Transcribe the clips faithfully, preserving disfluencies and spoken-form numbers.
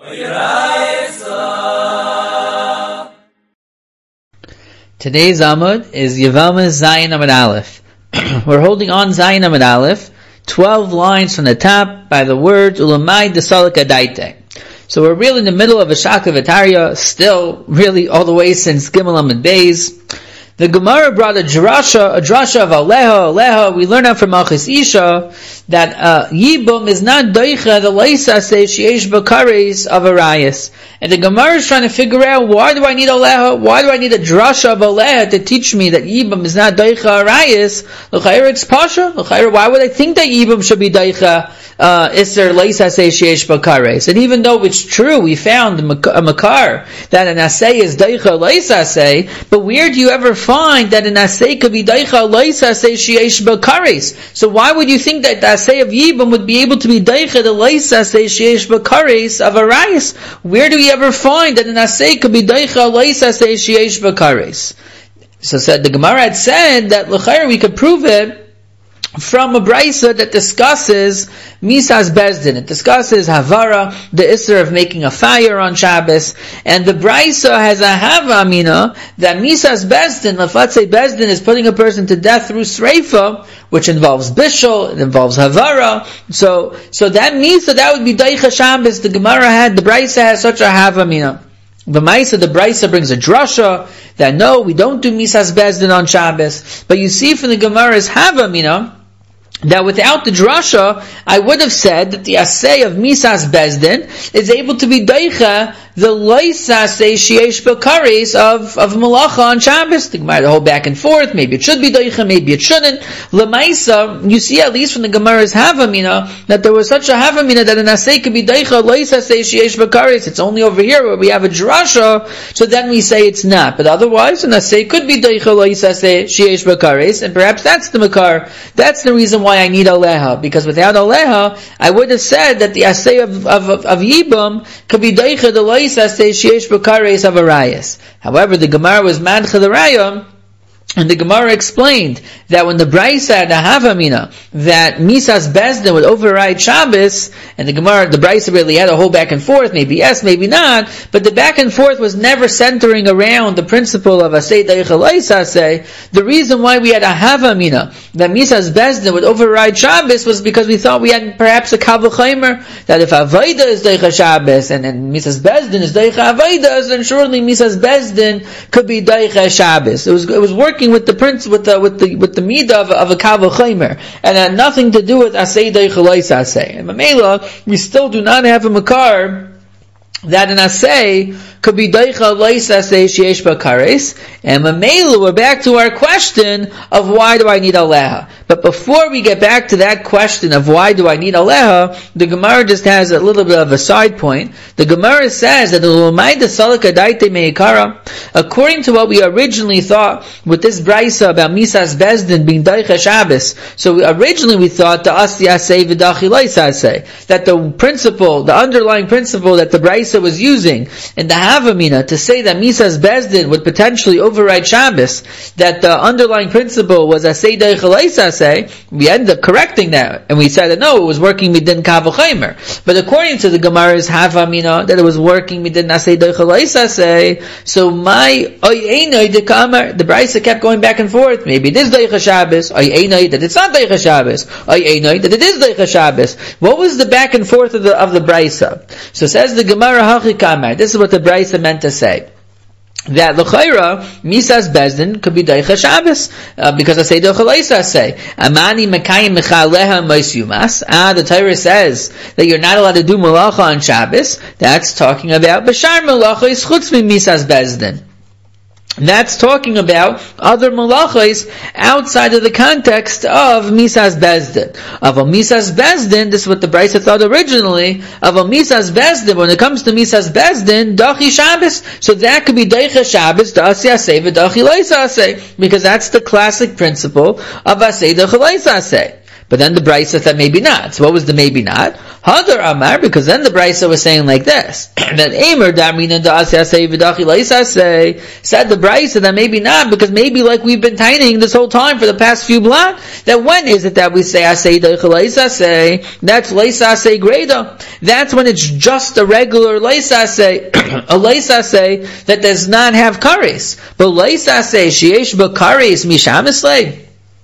Today's Amud is Yevamah Zayin Amud Aleph. We're holding on Zayin Amud Aleph, twelve lines from the top by the words Ulamai Desalak Adaite. So we're really in the middle of a Shaka V'Tarya, still really all the way since Gimel Amud Beis. The Gemara brought a drasha, a drasha of Aleha, Aleha. We learn out from Malchus Isha that uh, Yibum is not doicha the leisa say sheyesh bakares of Arayas. And the Gemara is trying to figure out, why do I need Aleha? Why do I need a drasha of Aleha to teach me that Yibum is not doicha Arayas? L'chayr it's pasha. L'chayr, why would I think that Yibum should be doicha uh Isser leisa say sheyesh bakares? And even though it's true, we found a makar that an asay is doicha leisa say, but where do you ever find that an asay could be doicha leisa say sheyesh bakares? So why would you think that the asay of Yibum would be able to be doicha the leisa say sheyesh bakares of Arayas? Where do we ever find that an asay could be doicha leisa say sheyesh bakares? So said the Gemara had said that l'chayr we could prove it from a brisa that discusses Misas Bezdin. It discusses Havara, the Isser of making a fire on Shabbos, and the brisa has a Hava Amina that Misas Bezdin, if let's say Bezdin is putting a person to death through Sreifa, which involves Bishul, it involves Havara, so so that means that that would be Daicha Shabbos. The Gemara had, the brisa has such a Hava Amina. The Maisa, the Brisa brings a drasha that no, we don't do Misas Bezdin on Shabbos. But you see from the Gemara's Hava Amina that without the drasha, I would have said that the asay of Misas Bezdin is able to be daicha the loisa say sheyesh bakares of of malacha on Shabbos. The Gemara, the whole back and forth. Maybe it should be daicha, maybe it shouldn't. Lemaisa, you see at least from the Gemara's Havamina that there was such a Havamina that an asay could be daicha loisa say sheyesh bakares. It's only over here where we have a drasha, so then we say it's not. But otherwise, an asay could be daicha loisa say sheyesh bakares, and perhaps that's the makar. That's the reason why I need Aleha, because without Aleha, I would have said that the asay of of, of, of Yibum could be daicha the loisa say sheyesh bakares of Arayas. However, the Gemara was madcha the raya, and the Gemara explained that when the Brisa had a Havamina that Misas Bezdin would override Shabbos, and the Gemara, the Brisa really had a whole back and forth, maybe yes, maybe not, but the back and forth was never centering around the principle of Asay Daicha Leisa Asay. The reason why we had a Havamina that Misas Bezdin would override Shabbos was because we thought we had perhaps a Kal V'Chomer, that if Avaida is Daicha Shabbos, and then Misas Bezdin is Daicha Avaida, then surely Misas Bezdin could be Daicha Shabbos. It was, it was working with the prince, with the with the with the midah of, of a kavah chaymer, and had nothing to do with asay deichalays asay. And mamela, we still do not have a makar that an asay could be deicha leis asay sheyesh bakares. And mamela, we're back to our question of why do I need aleha? But before we get back to that question of why do I need aleha, the Gemara just has a little bit of a side point. The Gemara says that according to what we originally thought with this brisa about Misas Bezdin being daicha Shabbos, so we, originally we thought the asli asay v'dachi leis asay, that the principle, the underlying principle that the brisa was using in the Havamina to say that Misas Bezdin would potentially override Shabbos, that the underlying principle was asay daicha leis asay, we ended up correcting that, and we said that no, it was working midin kavah chaymer. But according to the Gemara's Havamina, that it was working midin asay daicha leis asay, so my oy einay de kamar, the brisa kept going back and forth. Maybe it is daicha Shabbos, oy einay that it's not daicha Shabbos, oy einay that it is daicha Shabbos. What was the back and forth of the of the brisa? So says the Gemara hachi kamar. This is what the brisa meant to say. That l'chayra Misas Bezdin could be daicha Shabbos uh, because I say daicha leisa say amani mekayim mechaleha moisyumas. Ah, the Torah says that you're not allowed to do malacha on Shabbos. That's talking about b'shar malacha is chutz mi Misas Bezdin. That's talking about other malachos outside of the context of Misas Bezdin. Of a Misas Bezdin, this is what the Brisa thought originally, of a Misas Bezdin, when it comes to Misas Bezdin, Dachi Shabbos, so that could be Daicha Shabbos, Dasi Asay, V'Dachi Leisa Asay, because that's the classic principle of Asay Dachi Leisa Asay. But then the Brisa said maybe not. So what was the maybe not? Hadar Amar, because then the Brisa was saying like this, that Eimer Damina Da'aseh V'dachi Leisaseh, said the Brisa that maybe not, because maybe like we've been tinying this whole time for the past few blot, that when is it that we say Aseh Da'ich Leisaseh? That's Leisaseh Greda. That's when it's just a regular Leisaseh, a Leisaseh that does not have kares. But Leisaseh Sheyesh B'kares Mishamisleh.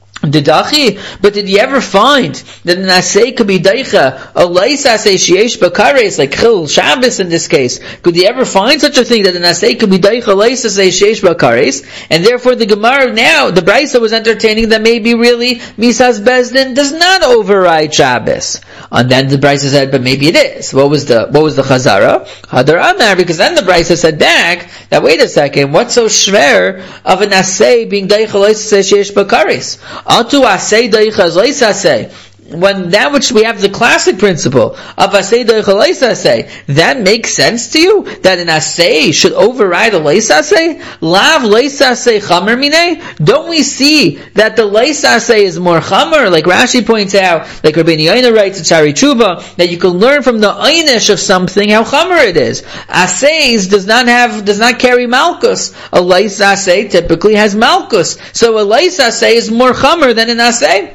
Didachi, but did you ever find that an asay could be daicha, a leis asay sheyesh b'kares, like chil Shabbos in this case? Could you ever find such a thing that an asay could be daicha leis asay sheyesh b'kares? And therefore the Gemara now, the Brisa was entertaining that maybe really Misas Bezdin does not override Shabbos. And then the Brisa said, but maybe it is. What was the, what was the Chazara? Hadar Amar, because then the Brisa said back, that wait a second, what's so shver of an asay being daicha leis asay sheyesh b'kares? Atu asay daichas leis asay. When that which we have the classic principle of asay daicha leis asay, that makes sense to you that an asay should override a leis asay? Lav leis asay chamer minei? Don't we see that the leis asay is more chamer? Like Rashi points out, like Rabbeinu Yoina writes in Shari Tshuva, that you can learn from the einish of something how chamer it is. Asays does not have, does not carry malchus. A leis asay typically has malchus. So a leis asay is more chamer than an asay.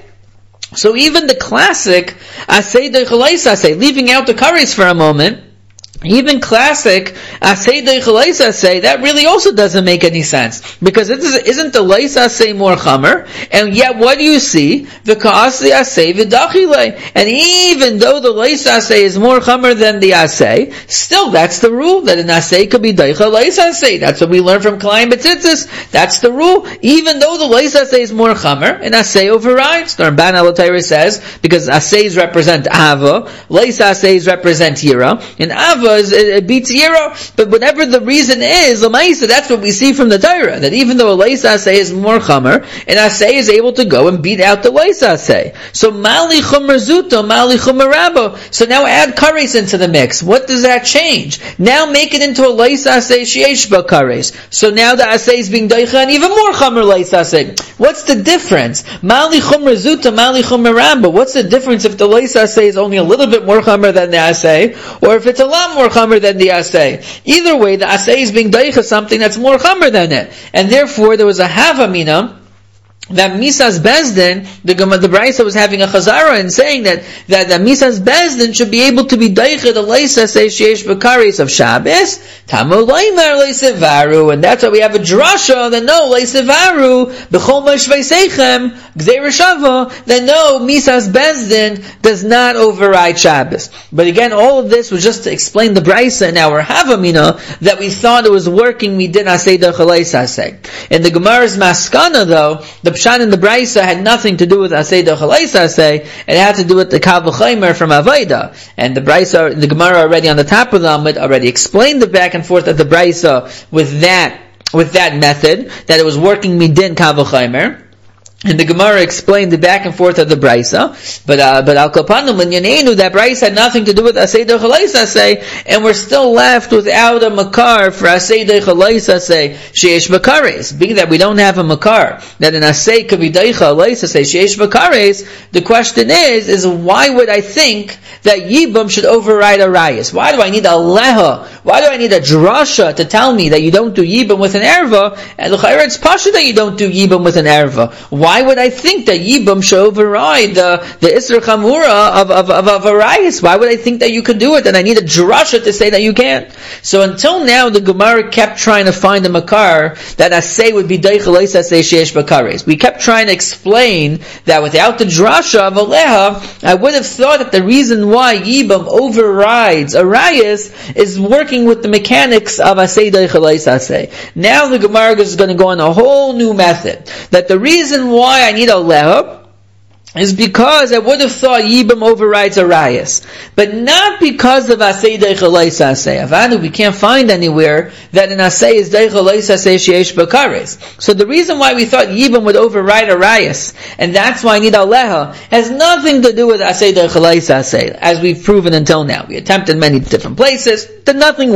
So even the classic asay deicha leis asay, leaving out the kares for a moment, even classic asay deicha leis asay, that really also doesn't make any sense, because it isn't the leis asay more chamer, and yet what do you see? The ka'asli asay v'dachile, and even though the leis asay is more chamer than the asay, still that's the rule that an asay could be deicha leis asay. That's what we learn from Klein Betzitzis. That's the rule. Even though the leis asay is more chamer, an asay overrides. The Ramban Alatayra says because asays represent ava, leis asays represent yira, and ava is, it beats yira. But whatever the reason is, l'maisa, that's what we see from the Torah, that even though a leis asay is more chamer, an asay is able to go and beat out the leis asay. So mali chumer zuto, mali chumer rabo. So now add kares into the mix. What does that change? Now make it into a leis asay sheyesh ba kares. So now the asay is being daicha and even more chamer leis asay. What's the difference? Mali chumer zuto, mali chumer rabo. What's the difference if the leis asay is only a little bit more chamer than the asay, or if it's a lot more chamer than the asay? Either way, the asay is being daicha something that's more chamer than it, and therefore there was a havamina that Misas Bezdin, the the Brisa was having a chazara and saying that that, that Misas Bezdin should be able to be daicha the leis asay sheyesh b'kares of Shabbos. Tamu loimer leisevaru, and that's why we have a drasha that no leisevaru b'chol mashveiseichem gzeir shava, that no Misas Bezdin does not override Shabbos. But again, all of this was just to explain the Brisa in our havamina that we thought it was working. We did asay daicha leis asay. In the Gemara's maskana, though, the Pshan and the Brisa had nothing to do with asay deicha leis asay. It had to do with the Kal V'chomer from Avoda. And the Brisa, the Gemara already on the top of the Amud already explained the back and forth of the Brisa with that, with that method, that it was working midin Kal V'chomer. And the Gemara explained the back and forth of the Brisa, but uh, but al kapanum l'nyanenu, that Brisa had nothing to do with asay deicha leis asay, and we're still left without a makar for asay deicha leis asay sheyesh b'kares. Being that we don't have a makar that an asay could be deicha leis asay sheyesh b'kares, the question is is why would I think that yibum should override a rayas? Why do I need a leha? Why do I need a drasha to tell me that you don't do yibum with an erva? And l'chayra it's pasha that you don't do yibum with an erva. Why would I think that Yibam should override the, the Isra Chamura of, of, of, of Arayis? Why would I think that you could do it? And I need a drasha to say that you can't. So until now, the Gemara kept trying to find a makar that Asay would be Deicha Leis Asay Sheyesh Bakares. We kept trying to explain that without the drasha of Aleha, I would have thought that the reason why Yibam overrides Arayis is working with the mechanics of Asay Deicha Leis Asay. Now the Gemara is going to go on a whole new method. That the reason why I need a leha is because I would have thought Yibam overrides Arayas, but not because of Asay Deicha Leis Asay. Avanu, we can't find anywhere that an Asay is Deicha Leis Asay Sheyesh Bakares. So the reason why we thought Yibam would override Arayas, and that's why I need a leha, has nothing to do with Asay Deicha Leis Asay, as we've proven until now. We attempted many different places, but nothing worked.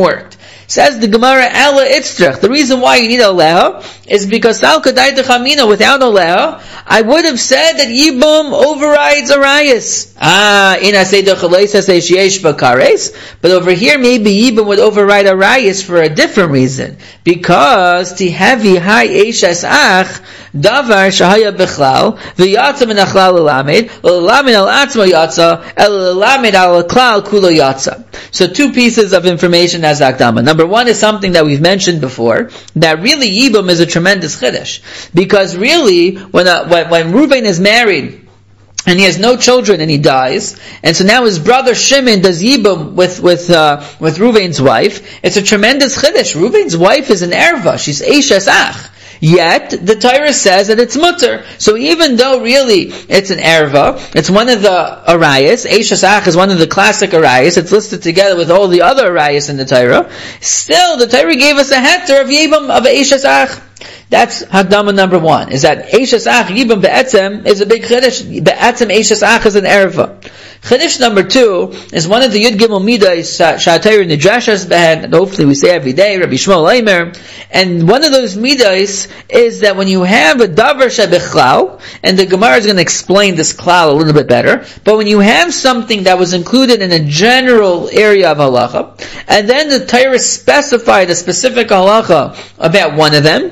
Says the Gemara, Ela Itztrach. The reason why you need Aleha is because Sal Kadaita Chamina, without Aleha, I would have said that Yibum overrides Arayas. Ah, in Aseda Chalaisa say Sheyesh Bakares. But over here, maybe Yibum would override Arayas for a different reason. Because Tihavi Hai Eishes Ach, Davar Shahaya Bechlal, V'yatza Min Achlal L'lamed, L'lamed Al Atzma Yatza, El L'lamed Al Klal Kulo Yatza. So two pieces of information as Akdama. Number one is something that we've mentioned before, that really Yibum is a tremendous chiddush. Because really, when, a, when, when Reuven is married, and he has no children and he dies, and so now his brother Shimon does Yibum with, with, uh, with Reuven's wife, it's a tremendous chiddush. Reuven's wife is an erva, she's Eishes Ach. Yet, the Torah says that it's mutter. So even though really it's an erva, it's one of the arayas, Eishes Ach is one of the classic arayas, it's listed together with all the other arayas in the Torah, still the Torah gave us a heter of Yibum of Eishes Ach. That's Hakdama number one, is that Eishes Ach Yibum Be'etzem is a big chiddush. Be'etzem Eishes Ach is an erva. Chiddush number two is one of the Yud Gimel Midas Sha'atayr Nidrashas Behen, and hopefully we say every day, Rabbi Shmuel Eimer. And one of those Midas is that when you have a Davar Shebechlal, and the Gemara is going to explain this klal a little bit better, but when you have something that was included in a general area of halacha, and then the Torah specified a specific halacha about one of them,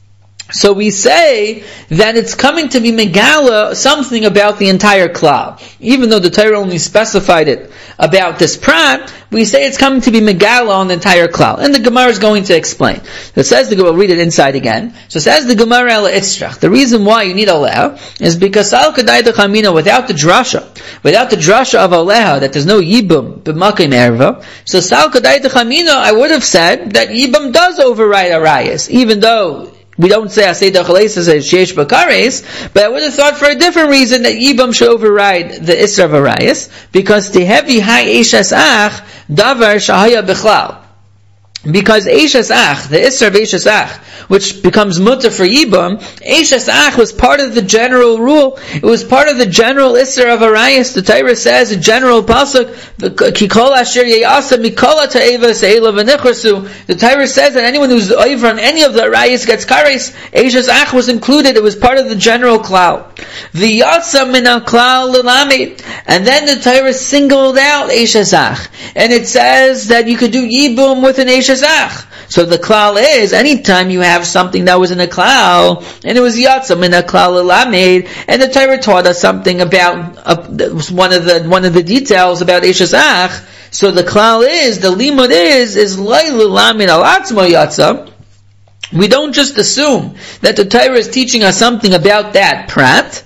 so we say that it's coming to be megala something about the entire klal. Even though the Torah only specified it about this prat, we say it's coming to be megala on the entire klal. And the Gemara is going to explain. It says the Gemara, we'll read it inside again. So it says the Gemara Ela Itzrach. The reason why you need Aleha is because Al Kadai Dechamina, without the drasha, without the drasha of Aleha, that there's no Yibum b'makim erva. So Sal Kadai Dechamina, I would have said that Yibum does override Arayas, even though we don't say Aseda Chalaisa says Sheyesh Bakares, but I would have thought for a different reason that Yibum should override the Isra of Arayas, because Tehevi Hai Eishes Ach Davar Shahaya Bechlal. Because Eishes Ach, the Isra of Eishes Ach, which becomes mutter for Yibum, Eishes Ach was part of the general rule. It was part of the general Isra of Arayas. The Torah says, a general pasuk, Kikol Asher Ye'asa Mikola Ta'eva Se'ela V'nichrasu. The Torah says that anyone who's over on any of the Arayas gets kares. Eishes Ach was included. It was part of the general klal. V'yatza min al-klal l'lamed. And then the Torah singled out Eishes Ach. And it says that you could do Yibum with an Eishes Ach. So the klal is, anytime you have something that was in a klal, and it was yatzam in a klal l'lamed, and the Torah taught us something about uh, one of the one of the details about Eishes Ach. So the klal is, the limud is, is lai l'lamed al atzma yatzam. We don't just assume that the Torah is teaching us something about that prat.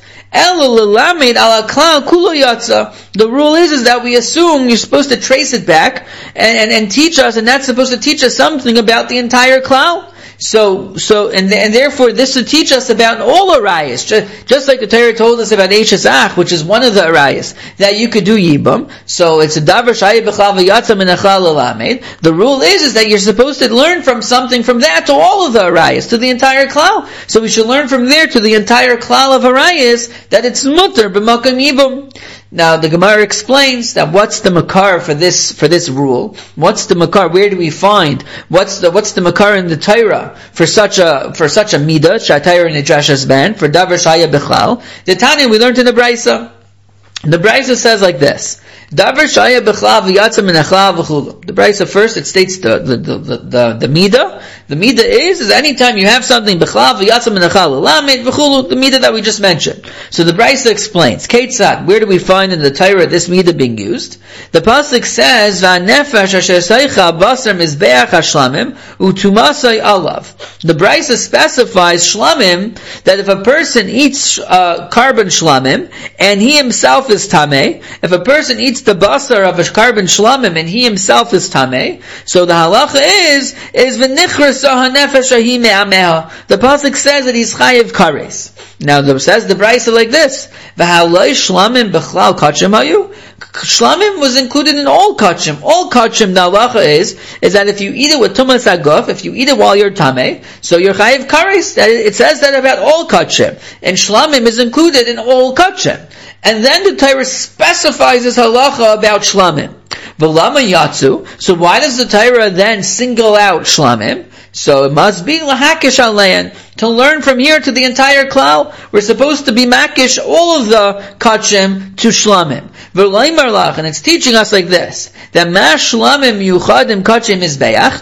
The rule is, is that we assume you're supposed to trace it back and, and, and teach us, and that's supposed to teach us something about the entire klal. So, so, and, and therefore this should teach us about all arayas, just, just like the Torah told us about Eishes Ach, which is one of the arayas, that you could do Yibum. So it's a davar shayeh b'chlal v'yatza min achlal l'lamed. The rule is, is that you're supposed to learn from something from that to all of the arayas, to the entire klal. So we should learn from there to the entire klal of arayas, that it's mutter b'makam Yibum. Now the Gemara explains that what's the makar for this for this rule? What's the makar? Where do we find what's the what's the makar in the Torah for such a for such a midah? Shatayr nidrashas ban for davar shaya bechlal. The Tanya we learned in the Brisa. The Brisa says like this: Davar shaya bechlal v'yatza min achlal v'chulu. The Brisa first it states the the the the, the, the midah. The midah is is anytime you have something bechlal v'yatza min achlal l'lamed v'chulu, the midah that we just mentioned. So the Brisa explains Ketzad. Where do we find in the Torah this midah being used? The pasuk says va'nefesh asher seicha basar mizbeach hashlamim utumasay alav. The Brisa specifies shlamim, that if a person eats uh, carbon shlamim and he himself is tameh, if a person eats the basar of a carbon shlamim and he himself is tameh, so the halacha is is v'nichras hanefesh ahi me'ameha. The pasuk says that he's chayiv kares. Now it says the Brisa like this: v'haloi shlamim b'chlal kachim hayu. Shlamim was included in all kachim. All kachim, the halacha is, is that if you eat it with tumas aguf, if you eat it while you're tameh, so you're chayiv kares. It says that about all kachim. And shlamim is included in all kachim. And then the Torah specifies this halacha about shlamim. V'lama yatsu. So why does the Torah then single out shlamim? So it must be lahakish alein. To learn from here to the entire klal, we're supposed to be makish all of the kachim to shlamim. V'leimer lach, and it's teaching us like this, that ma shlamim yuchadim kachim mizbeach.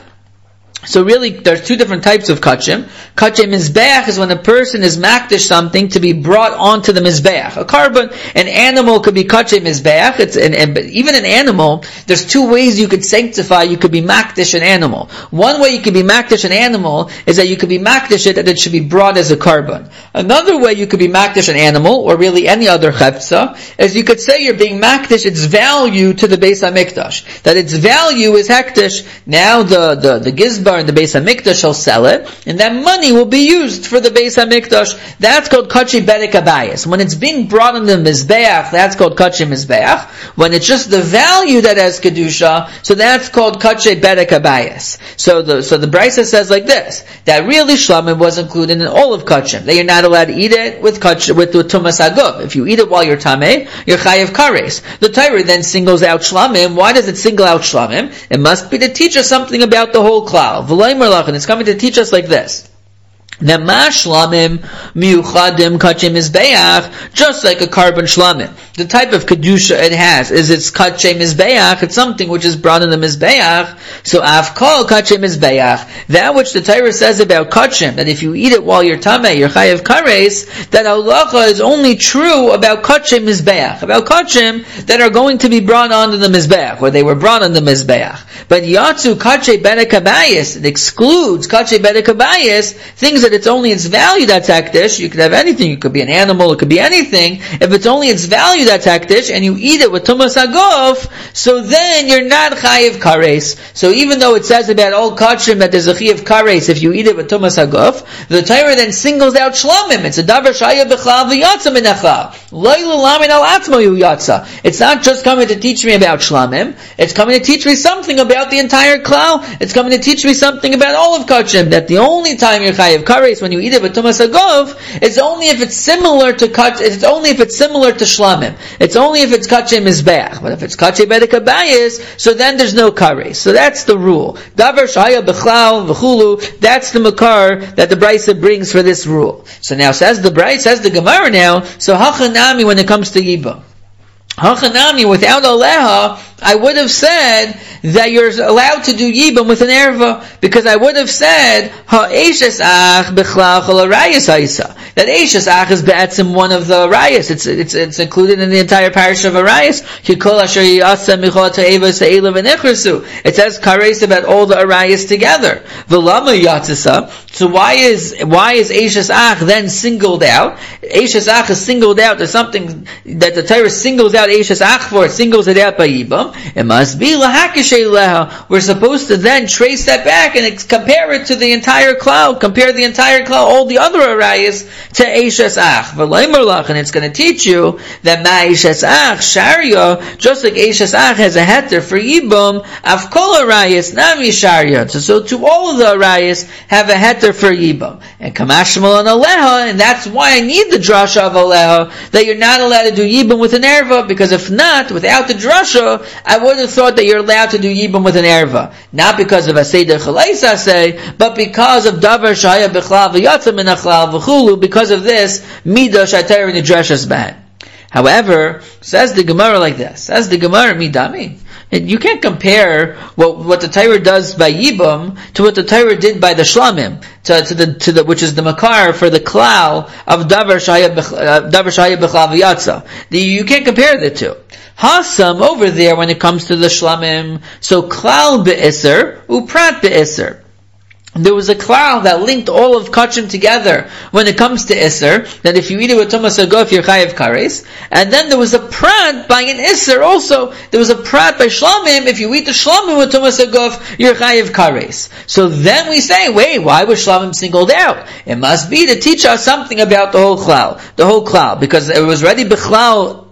So really, there's two different types of kachim. Kachim mizbeach is when a person is makdish something to be brought onto the mizbeach. A carbon, an animal could be kachim mizbeach. It's an, and, even an animal, there's two ways you could sanctify, you could be makdish an animal. One way you could be makdish an animal is that you could be makdish it that it should be brought as a carbon. Another way you could be makdish an animal, or really any other chepsa, is you could say you're being makdish its value to the Beis HaMikdash. That its value is hektish. Now the, the, the gizbar and the Beis HaMikdash will sell it, and that money will be used for the Beis HaMikdash. That's called Kachi Bedek Abayis. When it's being brought on the Mizbeach, that's called Kachi Mizbeach. When it's just the value that has Kedusha, so that's called Kachi Bedek Abayis. So the, so the Brisa says like this, that really Shlamim was included in all of Kachim. That you're not allowed to eat it with Kach, with, with Tumas Agub. If you eat it while you're Tameh, you're Chayev Kares. The Torah then singles out Shlamim. Why does it single out Shlamim? It must be to teach us something about the whole klal. And it's coming to teach us like this. That ma shlamim miuchadim kachim mizbeach, just like a carbon shlamim. The type of kedusha it has is it's kachim mizbeach. It's something which is brought in the mizbeach. So avkol kachim mizbeach, that which the Torah says about kachim, that if you eat it while you're tameh, you're chayev kares, that halacha is only true about kachim mizbeach, about kachim that are going to be brought onto the mizbeach, or they were brought on the mizbeach. But yatsu kachim bedek habayis, it excludes kachim bedek habayis, things that it's only its value that's hektish. You could have anything. You could be an animal. It could be anything. If it's only its value that's hektish, and you eat it with tumas agov, so then you're not chayiv kares. So even though it says about all kachim that there's a chayiv kares if you eat it with tumas agov, the Torah then singles out shlamim. It's a davar shaya b'chlav v'yatsa minachal. Loyla lamin al atzmo yu yatsa. It's not just coming to teach me about shlamim. It's coming to teach me something about the entire klal. It's coming to teach me something about all of kachim. That the only time you're chayiv kares when you eat it with tumas agov, it's only if it's similar to kach, it's only if it's similar to shlamim. It's only if it's kachim mizbeach. But if it's kachim bedek habayis, so then there's no kares. So that's the rule. Davar shaya b'chlal v'chulu. That's the makar that the Brisa brings for this rule. So now says the Brisa, says the Gemara now. So hachanami when it comes to yibam. Hachanami, without aleha, I would have said that you're allowed to do yibam with an erva, because I would have said ha'eshes ach b'chlal chol harayis ha'isa. That eshes ach is be'etzim one of the rayas. It's it's it's included in the entire parish of arayis. Kikol asher yiyasa michol ta'eva se'ela v'nechrasu. It says kares about all the arayis together. V'lama yatzisa. So why is why is eshes ach then singled out? Eshes ach is singled out. There's something that the Torah singles out eshes ach for. It singles it out by yibam. It must be lahakishay leha. We're supposed to then trace that back and ex- compare it to the entire cloud. Compare the entire cloud, all the other arayis, to eshes ach. V'leimer lach, and it's going to teach you that ma eshes ach sharia, just like eshes ach has a heter for yibam, avkol arayis nami sharia. So, so to all of the arayis have a heter for yibam. And kamashmal on aleha, and that's why I need the drasha of aleha, that you're not allowed to do yibam with an erva, because if not, without the drasha, I would have thought that you're allowed to do yibam with an erva. Not because of aseder chalais asay, but because of davar shaya b'chlav v'yatza min achlav v'chulu, because of this, midah shatayr nidrashas b'hen. However, says the Gemara like this, says the Gemara midami, you can't compare what, what the Torah does by yibam to what the Torah did by the shlamim, to, to the to the which is the makar for the klal of davar shaya davar shaya b'chlav v'yatza. You can't compare the two. Hasam over there when it comes to the shlamim, so klal be'isr, uprat be'isr. There was a klal that linked all of kachim together when it comes to isser, that if you eat it with tumas agov, you're chayev kares. And then there was a prat by an isser also. There was a prat by shlamim, if you eat the shlamim with tumas agov, you're chayev kares. So then we say, wait, why was shlamim singled out? It must be to teach us something about the whole klal, the whole klal, because it was already b'chlal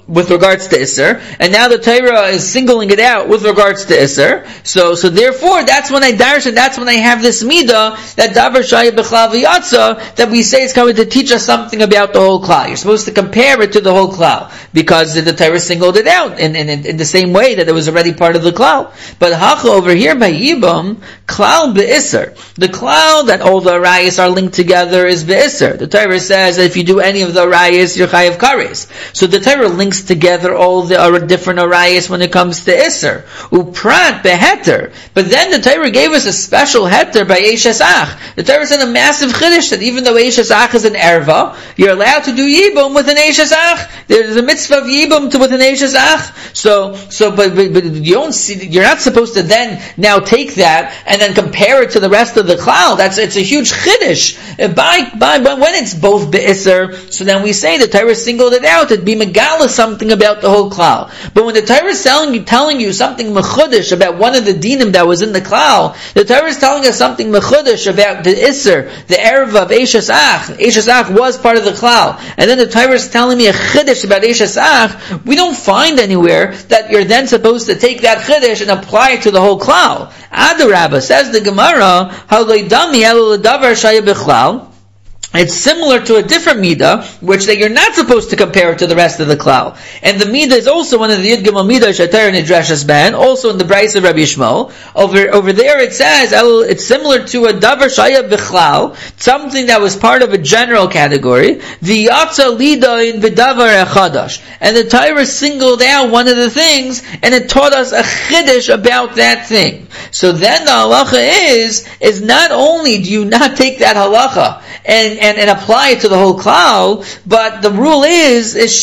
with regards to Isser, and now the Torah is singling it out with regards to Isser. So, so therefore, that's when I darsh, and that's when I have this midah, that davar shaya b'chlal v'yatza, that we say is coming to teach us something about the whole klal. You're supposed to compare it to the whole klal, because the Torah singled it out in, in, in the same way that it was already part of the klal. But hacha over here by Yibam, klal be'isser. The klal that all the arayos are linked together is be'isser. The Torah says that if you do any of the arayos, you're chayav kares. So the Torah links together all the uh, different arayos when it comes to isser. Uprat beheter. But then the Torah gave us a special heter by Eishes Ach. The Torah said a massive chiddush that even though Eishes Ach is an erva, you're allowed to do Yibum with an Eishes Ach. There's a mitzvah of Yibum to with an Eishes Ach. So, so, but, but, but you don't see, you're not supposed to then now take that and then compare it to the rest of the klal. That's, it's a huge chiddush. By, by, by, when it's both be'isser, so then we say the Torah singled it out, it'd be megala something about the whole klal. But when the Torah is telling you, telling you something mechudesh about one of the dinim that was in the klal, the Torah is telling us something mechudesh about the isser, the erva of Eishes Ach. Eishes Ach was part of the klal. And then the Torah is telling me a chiddush about Eishes Ach. We don't find anywhere that you're then supposed to take that chiddush and apply it to the whole klal. Adarabba, says the Gemara, haloi dami elu ledavar shaya b'chlal. It's similar to a different midah, which that you're not supposed to compare it to the rest of the klal. And the midah is also one of the Yud Gimel midah Shatar Nidreshes Ben, also in the Brayso of Rabbi Yishmael. Over over there it says it's similar to a davar shaya b'chlal, something that was part of a general category. The yatsa lida in v'davar echadash, and the Torah singled out one of the things, and it taught us a chiddush about that thing. So then the halacha is is not only do you not take that halacha and And, and apply it to the whole klal, but the rule is, is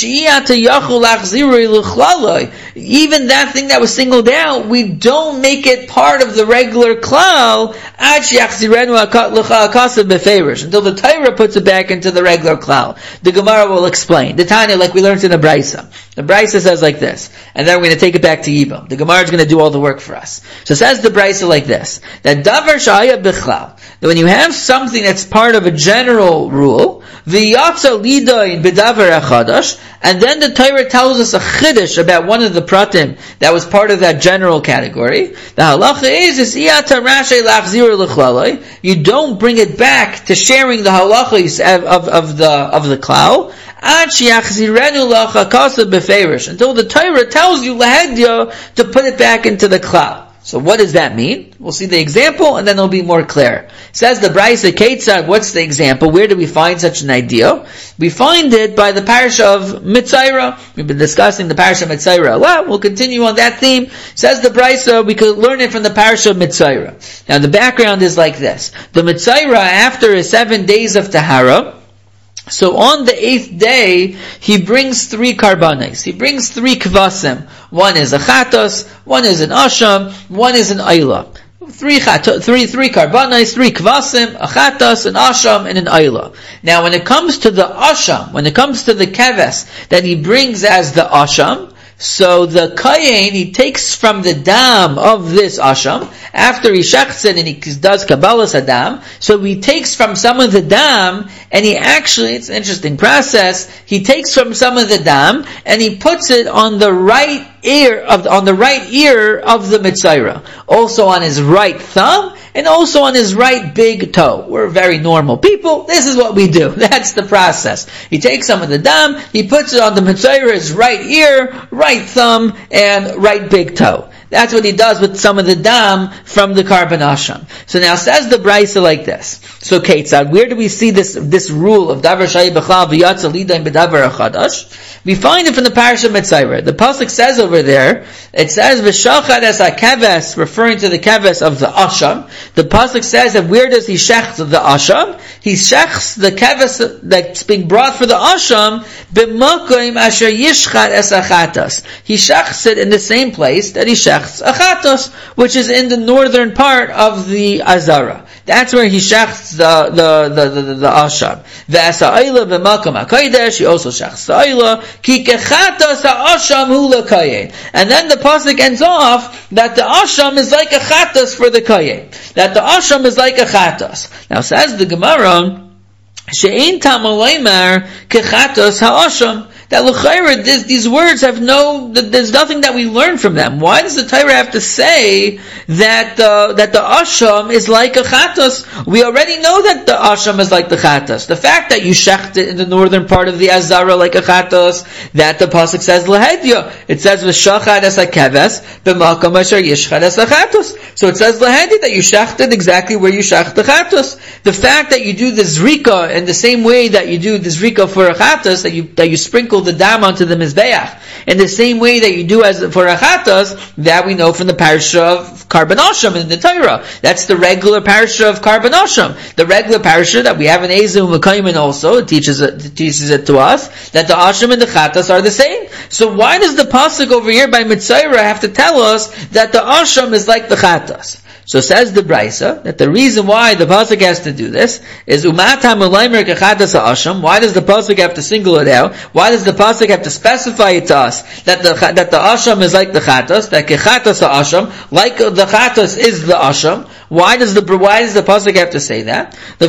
even that thing that was singled out, we don't make it part of the regular klal until the Torah puts it back into the regular klal. The Gemara will explain. The Tanya, like we learned in the Brayso. The Brayso says like this, and then we're going to take it back to Yibam. The Gemara is going to do all the work for us. So it says the Brayso like this, that davar shaya b'chlal, that when you have something that's part of a general rule, v'yatsa lida in b'davar echadash, and then the Torah tells us a chiddush about one of the pratim that was part of that general category. The halacha is, is you don't bring it back to sharing the halachas of, of, of the of the klal until the Torah tells you lahedya to put it back into the klal. So what does that mean? We'll see the example and then it'll be more clear. Says the Brayso Ketzad, what's the example? Where do we find such an idea? We find it by the parasha of Mitzayra. We've been discussing the parasha of Mitzayra a lot. We'll continue on that theme. Says the Brayso, we could learn it from the parasha of Mitzayra. Now the background is like this. The Mitzayra, after his seven days of Tahara, so on the eighth day, he brings three karbanos. He brings three kvasim. One is a chatos, one is an asham, one is an ayla. Three chatos, three, three karbanos, three kvasim, a chatos, an asham, and an ayla. Now when it comes to the asham, when it comes to the keves that he brings as the asham, so the kayin, he takes from the dam of this asham, after he shechts it and he does kabbalas adam, so he takes from some of the dam, and he actually, it's an interesting process, he takes from some of the dam, and he puts it on the right ear of, on the right ear of the Mitzayra. Also on his right thumb, and also on his right big toe. We're very normal people. This is what we do. That's the process. He takes some of the dam, he puts it on the Mitzayra's right ear, right thumb, and right big toe. That's what he does with some of the dam from the karban asham. So now says the Brayso like this. So Ketzad, where do we see this this rule of davar shaya b'chlal v'yatsa lida in b'davar achadash? We find it from the parasha of Mitzayra. The pasuk says over there, it says v'shachad es hakeves, referring to the keves of the asham. The pasuk says that where does he shech the asham? He shechs the keves that's being brought for the asham b'makom asher yishchat es achatas. He shechs it in the same place that he shechs achatos, which is in the northern part of the Azara. That's where he shechs the the the the, the, the asham. V'asa ayla b'makom hakodesh. He also shechs the ayla ki kechatos ha'asham hu lekayin. And then the pasuk ends off that the asham is like a chatos for the kayin. That the asham is like a chatos. Now says the Gemara, she'ein tamalaymar kechatos ha'asham. That l'chayra, this, these words have no, there's nothing that we learn from them. Why does the Torah have to say that uh, that the asham is like a chatos? We already know that the asham is like the chatos. The fact that you shecht it in the northern part of the azara like a chatos, that the pasuk says lahedya. It says v'shachad es hakeves b'makam asher yishchad es hachatos. So it says lahedya that you shecht it exactly where you shecht the chatos. The fact that you do the zrika in the same way that you do the zrika for a chatos, that you that you sprinkle the dam onto the mizbeach in the same way that you do as for a chatos, that we know from the parasha of Karban Asham in the Torah. That's the regular parasha of Karban Asham. The regular parasha that we have in Ezu Mekayman also, it teaches it, it teaches it to us that the Asham and the chatos are the same. So why does the pasuk over here by Mitzayra have to tell us that the Asham is like the chatos? So says the Brisa that the reason why the pasuk has to do this is umata melaymer kechatas ha'asham. Why does the pasuk have to single it out? Why does the pasuk have to specify it to us that the that the asham is like the chatas, that kechatas ha'asham, like the chatas is the asham? Why does the why does the pasuk have to say that? The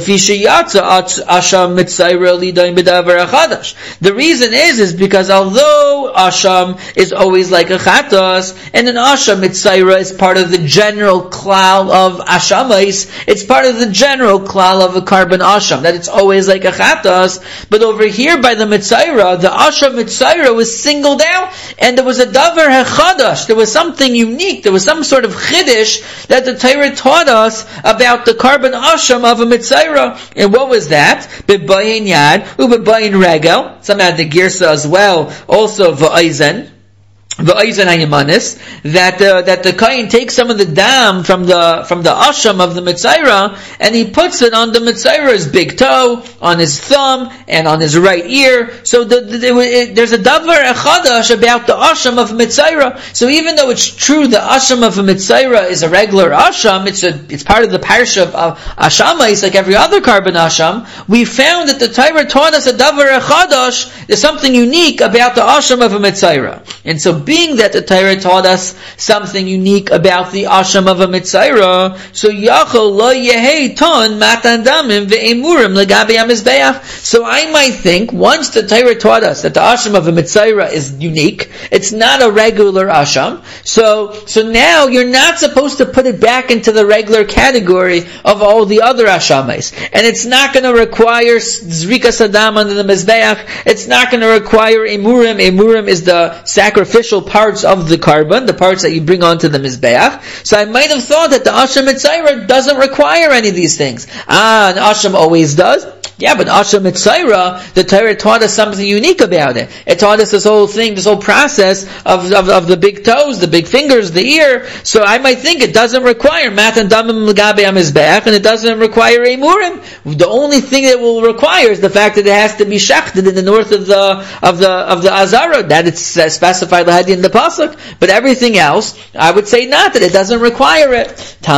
asham mitzayra lidayin b'davar achadash. The reason is is because although asham is always like a chatas, and an asham mitzayra is part of the general klal of ashamais, it's part of the general klal of a Karban asham, that it's always like a chatas. But over here by the mitzayra, the asham mitzayra was singled out, and there was a davar hechadash. There was something unique. There was some sort of chiddush that the Torah taught us about the Karban asham of a mitzayra. And what was that? Bebayin yad ubebayin regel. Some had the girsa as well. Also va'ayzen. The Eisen Hayamanis, that uh, that the Kain takes some of the dam from the from the asham of the Mitzayra, and he puts it on the Mitzayra's big toe, on his thumb, and on his right ear. So the, the, it, it, there's a davar echadash about the asham of Mitzayra. So even though it's true the asham of a Mitzayra is a regular asham, it's a it's part of the parsha of uh, Ashamais like every other Karban asham, we found that the Torah taught us a davar echadash, there's something unique about the asham of a Mitzayra. And so being that the Torah taught us something unique about the asham of a mitzayra, so yachol lo yehei ton matan damim ve'emurim legabi hamizbeach. So I might think, once the Torah taught us that the asham of a mitzayra is unique, it's not a regular asham, so so now you're not supposed to put it back into the regular category of all the other ashamais, and it's not going to require zrika sadam under the mizbeach. It's not going to require emurim. Emurim is the sacrificial parts of the carbon, the parts that you bring onto the mizbeach. So I might have thought that the asham mitzayra doesn't require any of these things. Ah, an asham always does. Yeah, but asham mitzayra, the Torah taught us something unique about it. It taught us this whole thing, this whole process of, of, of the big toes, the big fingers, the ear. So I might think it doesn't require matan damim legabe hamizbeach, and it doesn't require emurim. The only thing that will require is the fact that it has to be shechted in the north of the of the of the azara. That it's uh, specified in the pasuk, but everything else, I would say not, that it doesn't require it.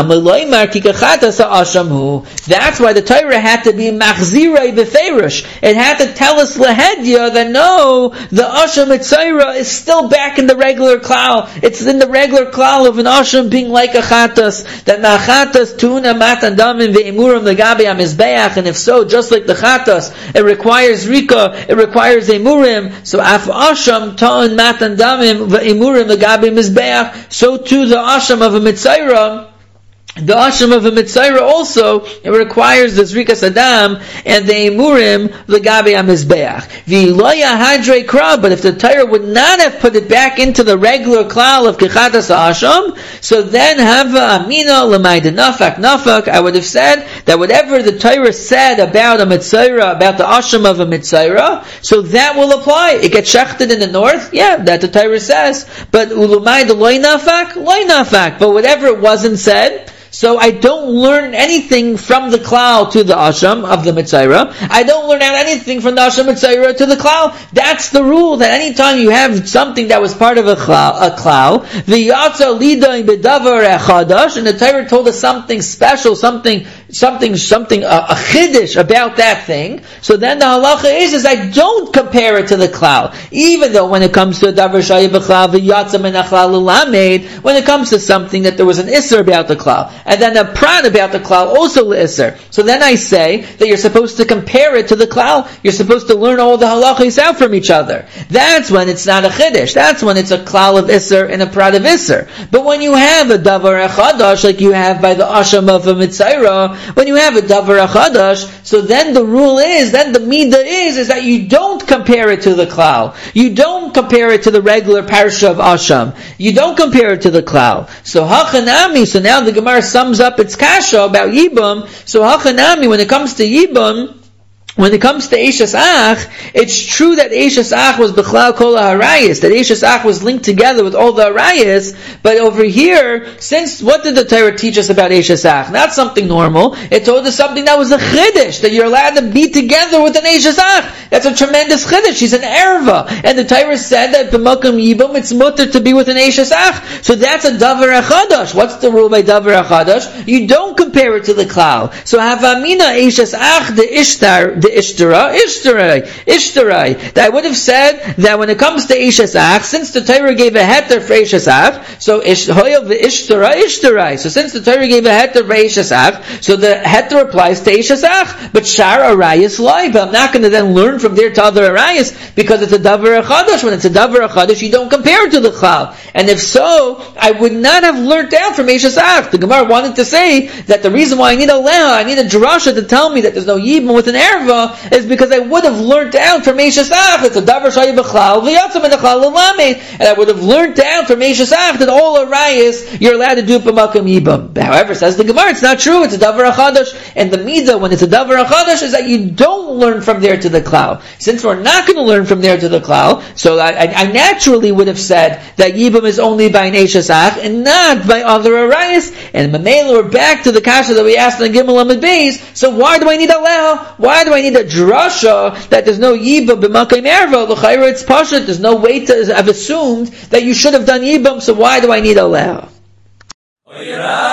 That's why the Torah had to be machzirei b'feirush. It had to tell us lahedya that no, the asham mitzayra is still back in the regular klal. It's in the regular klal of an asham being like a chatas. That nachatas tuna matan damim ve'emurim legabe hamizbeach, and if so, just like the chatas, it requires rika, it requires emurim. So af asham ta'un matan damim ve'emurim legabe mizbeach, so too the asham of a mitzayra, the asham of a mitzayra also, it requires the zrikas adam and the emurim legabe hamizbeach. V'loya hadrei kra, but if the Torah would not have put it back into the regular klal of kechatas asham, so then hava amina l'mayda nafak nafak, I would have said that whatever the Torah said about a mitzayra, about the asham of a mitzayra, so that will apply. It gets shechted in the north, yeah, that the Torah says, but ulumayda loy nafak, loy nafak, but whatever it wasn't said, so I don't learn anything from the klal to the asham of the mitzayra. I don't learn out anything from the asham mitzayra to the klal. That's the rule, that anytime you have something that was part of a klal, a klal, the yatsa lidayin bedavar echadash, and the Torah told us something special, something, something, something, a, a chiddush about that thing. So then the halacha is, is I don't compare it to the klal. Even though when it comes to a davar shayah b'klal, v'yatsa min ha'klal l'lamed, when it comes to something that there was an isser about the klal, and then a prat about the klal also l'isser. So then I say that you're supposed to compare it to the klal. You're supposed to learn all the halachos out from each other. That's when it's not a chiddush. That's when it's a klal of isser and a prat of isser. But when you have a davar achadash, like you have by the asham of a mitzayra, when you have a davar achadash, so then the rule is, then the midah is, is that you don't compare it to the klal. You don't compare it to the regular parsha of asham. You don't compare it to the klal. So hachanami, so now the Gemara sums up its kasha about yibum. So hachanami, when it comes to yibum, when it comes to Eishes Ach, it's true that Eishes Ach was B'chlal Kol HaRayis, that Eishes Ach was linked together with all the Harayis, but over here, since, what did the Torah teach us about Eishes Ach? Not something normal, it told us something that was a Chiddush, that you're allowed to be together with an Eishes Ach. That's a tremendous Chiddush, she's an Erva. And the Torah said that B'makam Yibum, it's mutter to be with an Eishes Ach. So that's a Davar HaChadash. What's the rule by Davar HaChadash? You don't compare it to the Klal. So Havamina Eishes Ach, the Ishtar, the Ishtara, Ishtarai, Ishtarai. That I would have said that when it comes to Eishes Ach, since the Torah gave a heter for Eishes Ach, so Hoyel v'Ishtara, Ishtarai. So since the Torah gave a heter for Eishes Ach, so the heter applies to Eishes Ach. But Shar Arayas Lai, but I'm not going to then learn from there to other Arayas, because it's a Davar HaChadash. When it's a Davar HaChadash, you don't compare it to the Klal. And if so, I would not have learned out from Eishes Ach. The Gemara wanted to say that the reason why I need a Leha, I need a Drasha to tell me that there's no Yibum with an Erva, is because I would have learned out from Eishes Ach. It's a Davar Shayi B'chlal, V'yatzam B'chlal L'lamed. And I would have learned out from Eishes Ach that all Arayas, you're allowed to do B'makam Yibum. However, says the Gemara, it's not true, it's a Davar HaChadash. And the Midah, when it's a Davar HaChadash, is that you don't learn from there to the Klal. Since we're not going to learn from there to the Klal, so I, I, I naturally would have said that Yibum is only by an Eishes Ach and not by other Arayas. And Mamela, we're back to the kasha that we asked in Gimel Amud Beis. So why do I need a Leha? Why do I need a drasha that there's no Yibum b'makayim erva? L'chayra it's pashut. There's no way to have assumed that you should have done Yibum. So why do I need a Leha?